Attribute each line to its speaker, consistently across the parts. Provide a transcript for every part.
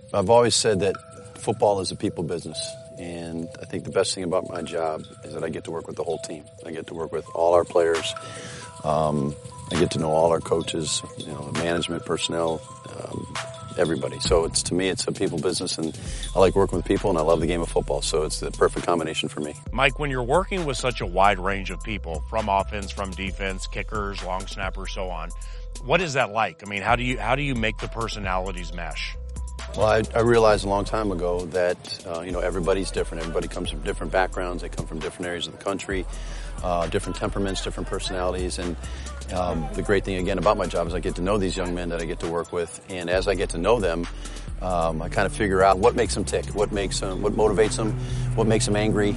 Speaker 1: I've always said that football is a people business, and I think the best thing about my job is that I get to work with the whole team. I get to work with all our players. I get to know all our coaches, management, personnel, everybody. So to me, it's a people business, and I like working with people, and I love the game of football. So it's the perfect combination for me.
Speaker 2: Mike, when you're working with such a wide range of people, from offense, from defense, kickers, long snappers, so on, what is that like? I mean, how do you make the personalities mesh?
Speaker 1: Well, I realized a long time ago that, everybody's different. Everybody comes from different backgrounds. They come from different areas of the country, different temperaments, different personalities. And the great thing, again, about my job is I get to know these young men that I get to work with. And as I get to know them, I kind of figure out what makes them tick, what motivates them, what makes them angry,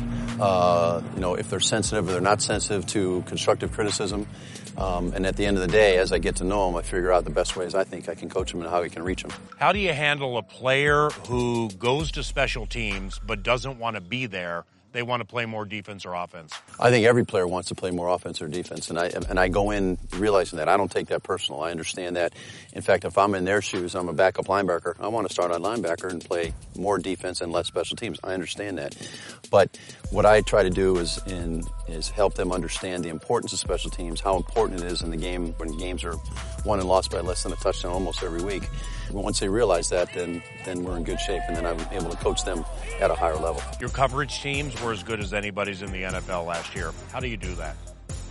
Speaker 1: if they're sensitive or they're not sensitive to constructive criticism. And at the end of the day, as I get to know them, I figure out the best ways I think I can coach them and how we can reach them.
Speaker 2: How do you handle a player who goes to special teams but doesn't want to be there? They want to play more defense or offense?
Speaker 1: I think every player wants to play more offense or defense, and I go in realizing that. I don't take that personal. I understand that. In fact, if I'm in their shoes, I'm a backup linebacker. I want to start on linebacker and play more defense and less special teams. I understand that. But what I try to do is help them understand the importance of special teams, how important it is in the game when games are won and lost by less than a touchdown almost every week. Once they realize that, then we're in good shape, and then I'm able to coach them at a higher level.
Speaker 2: Your coverage teams were as good as anybody's in the NFL last year. How do you do that?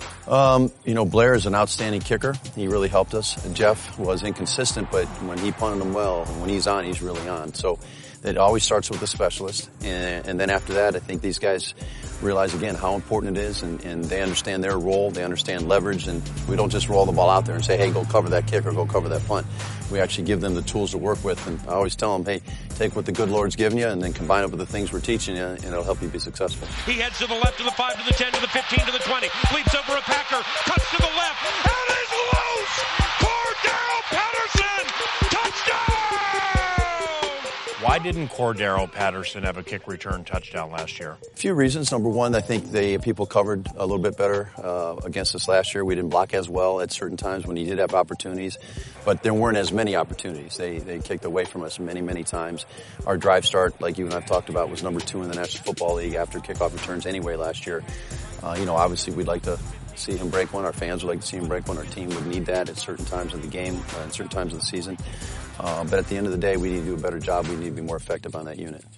Speaker 1: Blair is an outstanding kicker. He really helped us. Jeff was inconsistent, but when he punted them well, and when he's on, he's really on. So it always starts with the specialist. And then after that, I think these guys realize, again, how important it is, and they understand their role. They understand leverage, and we don't just roll the ball out there and say, hey, go cover that kick or go cover that punt. We actually give them the tools to work with, and I always tell them, hey, take what the good Lord's given you and then combine it with the things we're teaching you, and it'll help you be successful.
Speaker 3: He heads to the left, to the 5, to the 10, to the 15, to the 20. Leaps over a Packer, cuts to the left, and is loose! Cordero Patterson! Touchdown!
Speaker 2: Why didn't Cordero Patterson have a kick return touchdown last year?
Speaker 1: A few reasons. Number one, I think the people covered a little bit better against us last year. We didn't block as well at certain times when he did have opportunities, but there weren't as many opportunities. They kicked away from us many, many times. Our drive start, like you and I've talked about, was number 2 in the National Football League after kickoff returns anyway last year. Obviously we'd like to see him break one. Our fans would like to see him break one. Our team would need that at certain times of the game, at certain times of the season. But at the end of the day, we need to do a better job. We need to be more effective on that unit.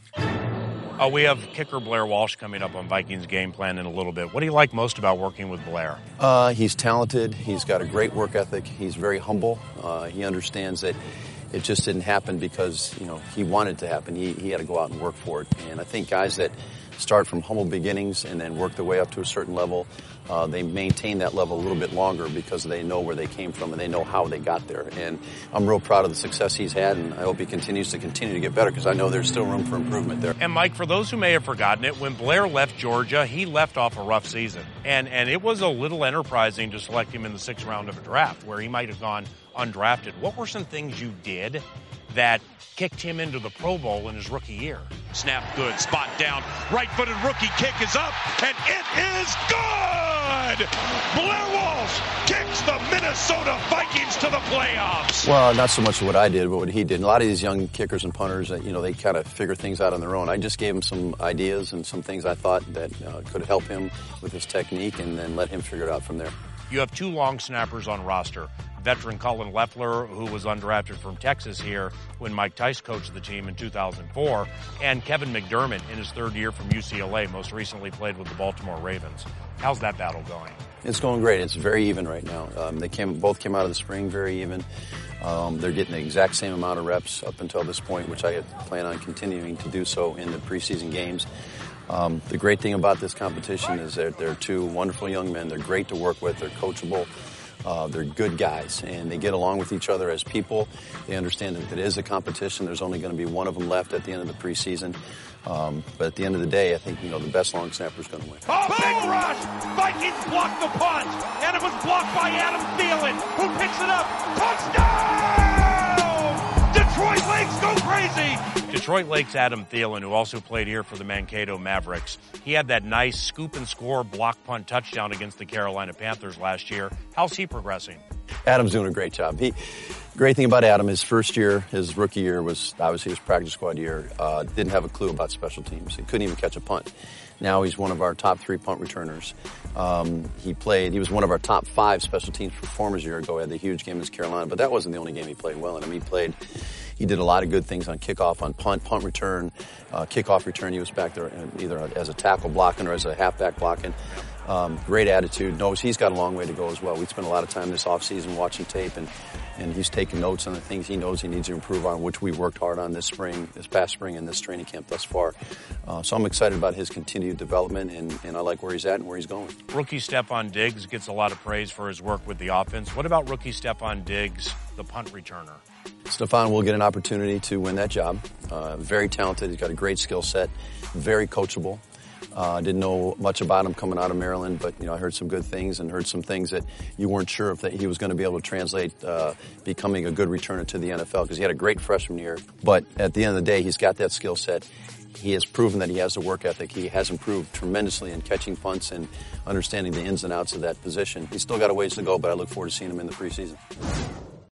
Speaker 2: We have kicker Blair Walsh coming up on Vikings Game Plan in a little bit. What do you like most about working with Blair?
Speaker 1: He's talented. He's got a great work ethic. He's very humble. He understands that it just didn't happen because, he wanted it to happen. He had to go out and work for it. And I think guys that start from humble beginnings and then work their way up to a certain level, they maintain that level a little bit longer because they know where they came from and they know how they got there. And I'm real proud of the success he's had, and I hope he continues to get better because I know there's still room for improvement there.
Speaker 2: And Mike, for those who may have forgotten it, when Blair left Georgia, he left off a rough season. And it was a little enterprising to select him in the 6th round of a draft where he might have gone undrafted. What were some things you did that kicked him into the Pro Bowl in his rookie year?
Speaker 3: Snap good, spot down, right-footed rookie kick is up, and it is good! Blair Walsh kicks the Minnesota Vikings to the playoffs!
Speaker 1: Well, not so much what I did, but what he did. A lot of these young kickers and punters, they kind of figure things out on their own. I just gave him some ideas and some things I thought that could help him with his technique, and then let him figure it out from there.
Speaker 2: You have 2 long snappers on roster. Veteran Cullen Loeffler, who was undrafted from Texas here when Mike Tice coached the team in 2004, and Kevin McDermott in his 3rd year from UCLA, most recently played with the Baltimore Ravens. How's that battle going?
Speaker 1: It's going great. It's very even right now. They both came out of the spring very even. They're getting the exact same amount of reps up until this point, which I plan on continuing to do so in the preseason games. The great thing about this competition is that they're 2 wonderful young men. They're great to work with. They're coachable. They're good guys, and they get along with each other as people. They understand that it is a competition. There's only going to be one of them left at the end of the preseason. But at the end of the day, I think, the best long snapper is going to win.
Speaker 3: Oh, big rush! Vikings block the punt, and it was blocked by Adam Thielen, who picks it up. Touchdown! Detroit Lakes go crazy!
Speaker 2: Detroit Lakes' Adam Thielen, who also played here for the Mankato Mavericks, he had that nice scoop and score block punt touchdown against the Carolina Panthers last year. How's he progressing?
Speaker 1: Adam's doing a great job. Great thing about Adam, his first year, his rookie year, was obviously his practice squad year. Didn't have a clue about special teams. He couldn't even catch a punt. Now he's one of our top 3 punt returners. He was one of our top 5 special teams performers a year ago. He had the huge game against Carolina, but that wasn't the only game he played well in. I mean, he did a lot of good things on kickoff, on punt return, kickoff return. He was back there either as a tackle blocking or as a halfback blocking. Great attitude. Knows he's got a long way to go as well. We spent a lot of time this offseason watching tape, and he's taking notes on the things he knows he needs to improve on, which we worked hard on this past spring, and this training camp thus far. So I'm excited about his continued development, and I like where he's at and where he's going.
Speaker 2: Rookie Stefon Diggs gets a lot of praise for his work with the offense. What about rookie Stefon Diggs, the punt returner?
Speaker 1: Stefon will get an opportunity to win that job. Very talented. He's got a great skill set. Very coachable. Didn't know much about him coming out of Maryland, but I heard some good things and heard some things that you weren't sure if he was going to be able to translate becoming a good returner to the NFL, because he had a great freshman year. But at the end of the day, he's got that skill set. He has proven that he has the work ethic. He has improved tremendously in catching punts and understanding the ins and outs of that position. He's still got a ways to go, but I look forward to seeing him in the preseason.